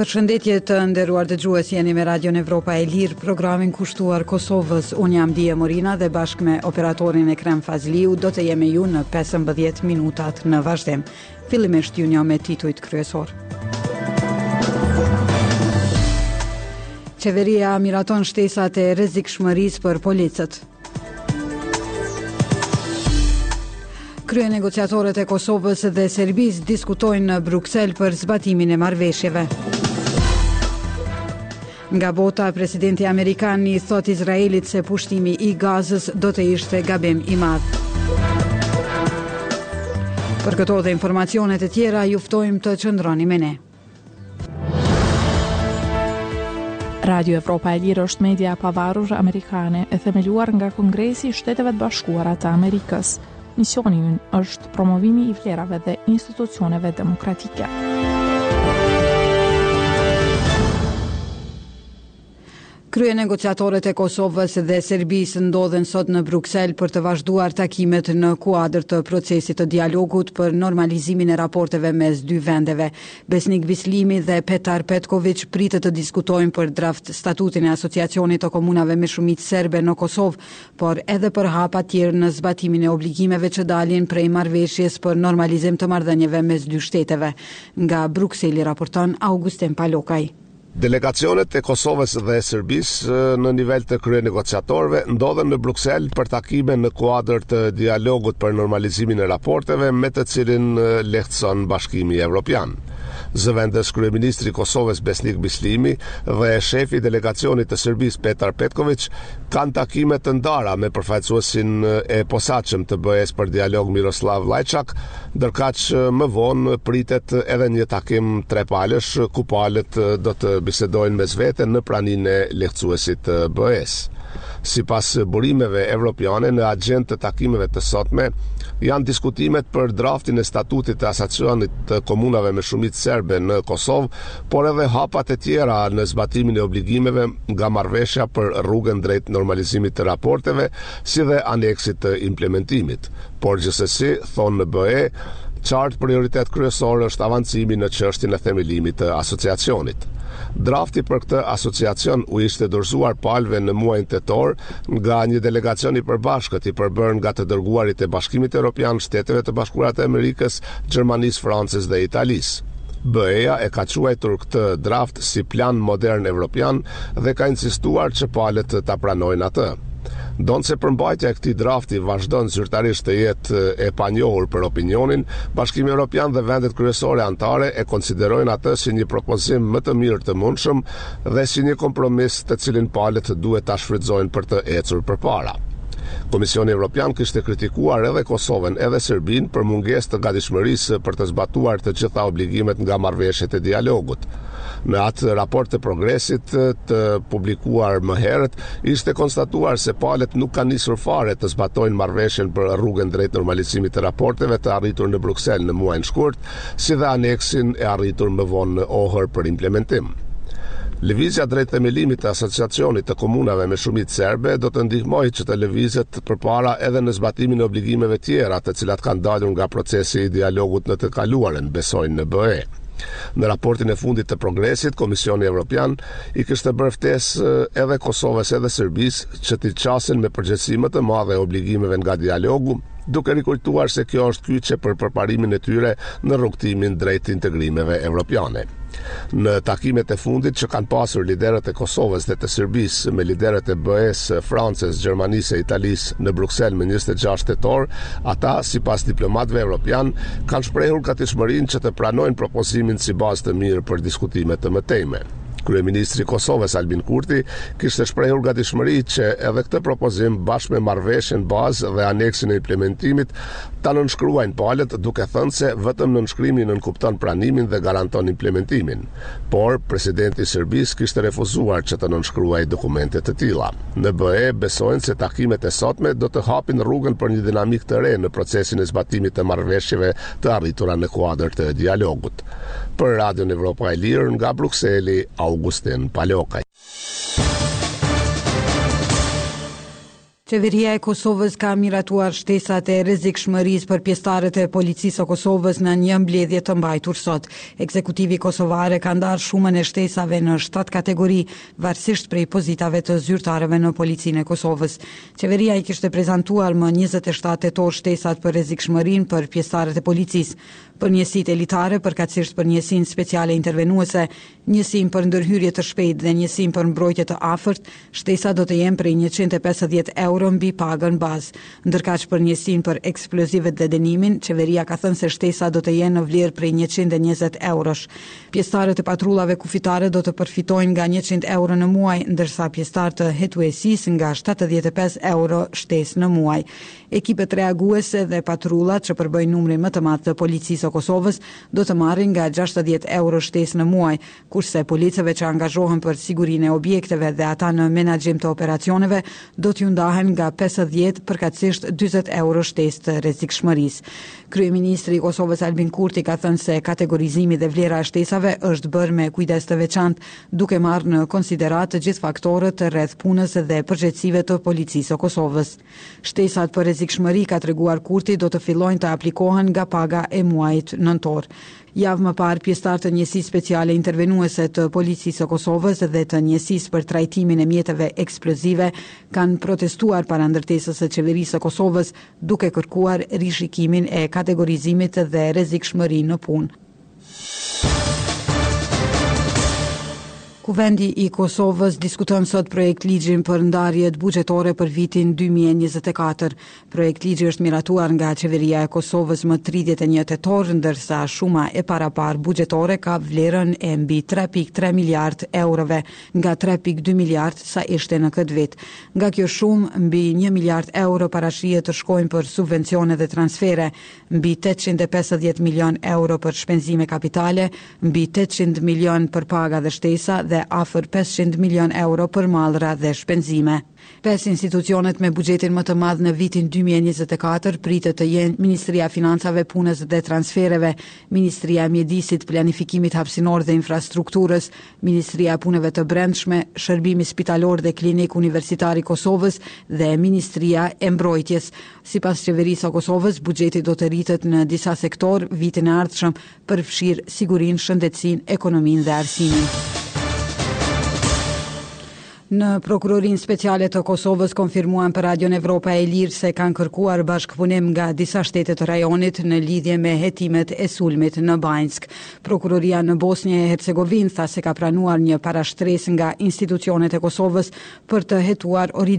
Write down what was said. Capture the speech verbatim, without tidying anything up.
Përshëndetje të nderuar dëgjues, jeni me Radion Evropa e Lirë, programin kushtuar Kosovës. Unë jam Dia Morina dhe bashkë me operatorin Ekrem Fazliu do të jemi ju në pesëmbëdhjetë minutat në vazhdim. Fillimisht ju një me titujt kryesor. Qeveria miraton shtesat e rrezikshmërisë për policët. Krye negociatorët e Kosovës dhe Serbisë diskutojnë në Bruksel për zbatimin e marrëveshjeve. Nga bota, presidenti amerikan i thot Izraelit se pushtimi i Gazës do të ishte gabim i madh. Për këto dhe informacionet e tjera, ju ftojmë të qëndroni me ne. Radio Evropa e Lirë është media e pavarur amerikane e themeluar nga Kongresi i Shteteve të Bashkuara të Amerikës. Misioni ynë është promovimi i vlerave dhe institucioneve demokratike. Krye negociatorët e Kosovës dhe Serbisë ndodhen sot në Bruksel për të vazhduar takimet në kuadër të procesit të dialogut për normalizimin e raporteve mes dy vendeve. Besnik Bislimi dhe Petar Petković pritet të diskutojnë për draft statutin e asociacionit të komunave me shumicë serbe në Kosovë, por edhe për hapa tjerë në zbatimin e obligimeve që dalin prej marrëveshjes për normalizim të marrëdhënieve mes dy shteteve. Nga Brukseli raporton Augustin Palokaj. Delegacionet e Kosovës dhe Serbisë në nivel të krye negociatorëve ndodhen në Bruksel për takime në kuadër të dialogut për normalizimin e raporteve me të cilin lehtëson Bashkimi Evropian. Zëvendës kryeministri i Kosovës Besnik Bislimi dhe shefi i delegacionit të Serbisë Petar Petković kanë takime të ndara me përfaqësuesin e posaçëm të B E-s për dialog Miroslav Lajçak, ndërkaq më vonë pritet edhe një takim trepalësh ku palët do të bisedojnë mes vete në praninë e lehtësuesit të B E-s. Sipas burimeve evropiane, në agjendë të takimeve të sotme janë diskutimet për draftin e statutit të asociacionit të komunave me shumicë serbe në Kosovë, por edhe hapat e tjera në zbatimin e obligimeve nga marrëveshja për rrugën drejt normalizimit të raporteve, si dhe aneksit të implementimit. Por gjithsesi, thonë në B E, qartë prioritet kryesor është avancimi në çështjen e themelimit të asociacionit. Drafti për këtë asociacion u ishte dorëzuar palëve në muajin tetor nga një delegacion i përbashkët i përbërë nga të dërguarit e Bashkimit Evropian, Shteteve të Bashkuara të Amerikës, Gjermanisë, Francës dhe Italisë. B E-ja e ka quajtur këtë draft si plan modern evropian dhe ka insistuar që palët ta pranojnë atë. Donë se përmbajtja e këtij drafti vazhdon zyrtarisht të jetë e panjohur për opinionin, Bashkimi Evropian dhe vendet kryesore anëtare e konsiderojnë atë si një propozim më të mirë të mundshëm dhe si një kompromis të cilin palët duhet ta shfrytëzojnë për të ecur përpara. Komisioni Evropian kishte kritikuar edhe Kosovën edhe Serbinë për mungesë të gatishmërisë për të zbatuar të gjitha obligimet nga marrëveshjet e dialogut. Në atë raport të progresit të publikuar më herët, ishte konstatuar se palët nuk kanë nisur fare të zbatojnë marrëveshjen për rrugën drejt normalizimit të raporteve të arritur në Bruksel në muajin shkurt, si dhe aneksin e arritur më vonë në ohër për implementim. Lëvizja drejt themelimit të asociacionit të komunave me shumicë serbe do të ndihmojë që të lëvizet përpara edhe në zbatimin e obligimeve tjera të cilat kanë dalur nga procesi i dialogut në të kaluarën, besojnë në B E. Në raportin e fundit të progresit, Komisioni Evropian i kishte bërë ftesë edhe Kosovës edhe Serbisë që t'i qasin me përgjegjësi më të madhe obligimeve nga dialogu, duke rikujtuar se kjo është kyçe për përparimin e tyre në rrugtimin drejt integrimeve evropiane. Në takimet e fundit që kanë pasur liderët e Kosovës dhe të Serbisë me liderët e B E-s, Francës, Gjermanisë e Italisë në Bruksel më njëzet e gjashtë tetor, ata, sipas diplomatëve evropian, kanë shprehur gatishmërinë që të pranojnë propozimin si bazë të mirë për diskutime të mëtejme. Kryeministri i Kosovës Albin Kurti kishte shprehur gatishmëri që edhe këtë propozim bashkë me marrëveshjen bazë dhe aneksin e implementimit ta nënshkruajnë palët, duke thënë se vetëm nënshkrimi nënkupton pranimin dhe garanton implementimin. Por presidenti i Serbisë kishte refuzuar që të nënshkruajë dokumente të tilla. Në B E besojnë se takimet e sotme do të hapin rrugën për një dinamik të re në procesin e zbatimit të marrëveshjeve të arritura në kuadër të dialogut. Për Radion Evropa e Lirë nga Brukseli, Augustin Palokaj. Qeveria e Kosovës ka miratuar shtesat e rrezikshmërisë për pjesëtarët e policisë së Kosovës në një mbledhje të mbajtur sot. Ekzekutivi kosovar ka ndarë shumën e shtesave në shtat kategori, varësisht prej pozitave të zyrtarëve në policinë e Kosovës. Qeveria i kishte prezantuar më njëzet e shtatë tetor shtesat për rrezikshmërinë për pjesëtarët e policisë, për njësitë elitare, përkatësisht për njësinë speciale intervenuese, njësinë për ndërhyrje të shpejtë dhe njësinë për mbrojtje të afërt. Shtesa do të jenë prej njëqind e pesëdhjetë euro mbi pagën bazë. Ndërkaq për njësinë për eksplozivet dhe dënimin, qeveria ka thënë se shtesa do të jenë në vlerë prej njëqind e njëzet eurosh. Pjesëtarët e patrullave kufitare do të përfitojnë nga njëqind euro në muaj, ndërsa pjesëtarët e hetuesisë nga shtatëdhjetë e pesë euro shtesë në muaj. Ekipet reaguese dhe patrullat që përbëjnë numrin më të madh të policisë së Kosovës do të marrin nga gjashtëdhjetë euro shtesë në muaj, kurse policëve që angazhohen për sigurinë e objekteve dhe ata në menaxhim të operacioneve do t'ju ndahen nga pesëdhjetë përkatësisht dyzet euro shtesë të rrezikshmërisë. Kryeministri i Kosovës Albin Kurti ka thënë se kategorizimi dhe vlera e shtesave është bërë me kujdes të veçantë, duke marrë në konsiderat të gjithë faktorët rreth punës dhe përgjegjësive të policisë së Kosovës. Shtesat për rrezikshmëri, ka treguar Kurti, do të fillojnë të aplikohen nga paga e muajit nëntor. Javë më parë, pjesëtarë të njësisë speciale intervenuese të policisë së Kosovës dhe të njësisë për trajtimin e mjeteve eksplozive kanë protestuar para ndërtesës së qeverisë së Kosovës, duke kërkuar rishikimin e kategorizimit dhe rrezikshmëri në punë. Kuvendi i Kosovës diskuton sot projekt ligjin për ndarjet buxhetore për vitin dy mijë e njëzet e katër. Projekt ligji është miratuar nga qeveria e Kosovës më tridhjetë e një tetor, ndërsa shuma e parapar buxhetore ka vlerën e mbi tre pikë tre miliard eurove, nga tre pikë dy miliard sa ishte në këtë vit. Nga kjo shumë, mbi një miliard euro parashihet të shkojnë për subvencione dhe transfere, mbi tetëqind e pesëdhjetë milion euro për shpenzime kapitale, mbi tetëqind milion për paga dhe shtesa dhe afër pesëqind milion euro për mallra dhe shpenzime. Pesë institucionet me buxhetin më të madh në vitin dy mijë e njëzet e katër pritet të jenë Ministria e Financave, Punës dhe Transfereve, Ministria e Mjedisit, Planifikimit Hapësinor dhe Infrastrukturës, Ministria e Punëve të Brendshme, Shërbimi Spitalor dhe Klinik Universitar i Kosovës dhe Ministria e Mbrojtjes. Sipas qeverisë së Kosovës, buxheti do të rritet në disa sektor vitin e ardhshëm, përfshirë sigurinë, shëndetësinë, ekonominë dhe arsimin. Në Prokurorinë Speciale të Kosovës konfirmuan për Radion Evropa e Lirë se kanë kërkuar bashkëpunim nga disa shtete të rajonit në lidhje me hetimet e sulmit në Banjsk. Prokuroria në Bosnjë e Hercegovinë tha se ka pranuar një parashtresë nga institucionet e Kosovës për të hetuar